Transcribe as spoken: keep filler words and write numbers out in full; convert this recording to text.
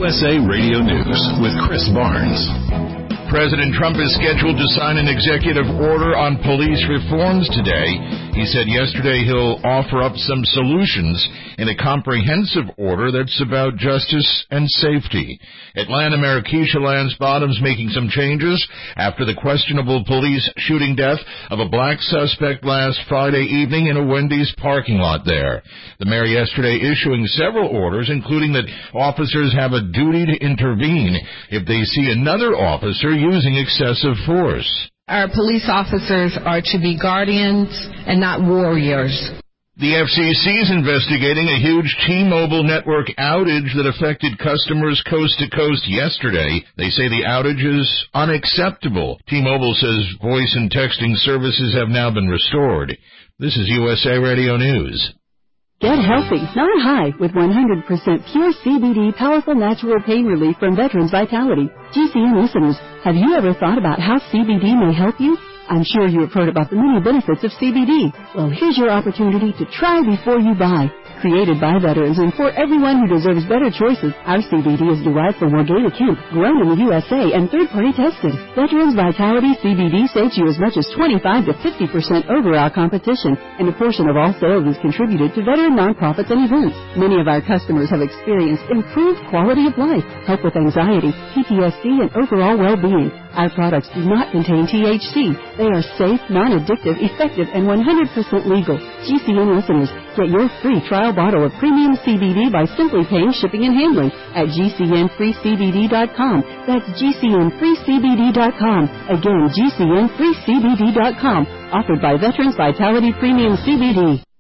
U S A Radio News with Chris Barnes. President Trump is scheduled to sign an executive order on police reforms today. He said yesterday he'll offer up some solutions in a comprehensive order that's about justice and safety. Atlanta Mayor Keisha Lance Bottoms making some changes after the questionable police shooting death of a black suspect last Friday evening in a Wendy's parking lot there. The mayor yesterday issuing several orders, including that officers have a duty to intervene if they see another officer using excessive force. Our police officers are to be guardians and not warriors. The F C C is investigating a huge T-Mobile network outage that affected customers coast to coast yesterday. They say the outage is unacceptable. T-Mobile says voice and texting services have now been restored. This is U S A Radio News. Get healthy, not high, with one hundred percent pure C B D powerful natural pain relief from Veterans Vitality. G C N listeners, have you ever thought about how C B D may help you? I'm sure you have heard about the many benefits of C B D. Well, here's your opportunity to try before you buy. Created by veterans and for everyone who deserves better choices, our C B D is derived from organic hemp, grown in the U S A, and third-party tested. Veterans Vitality C B D saves you as much as twenty-five to fifty percent over our competition, and a portion of all sales is contributed to veteran nonprofits and events. Many of our customers have experienced improved quality of life, help with anxiety, P T S D, and overall well-being. Our products do not contain T H C. They are safe, non-addictive, effective, and one hundred percent legal. G C N listeners, get your free trial bottle of premium C B D by simply paying shipping and handling at G C N free C B D dot com. That's G C N free C B D dot com. Again, G C N free C B D dot com. Offered by Veterans Vitality Premium C B D.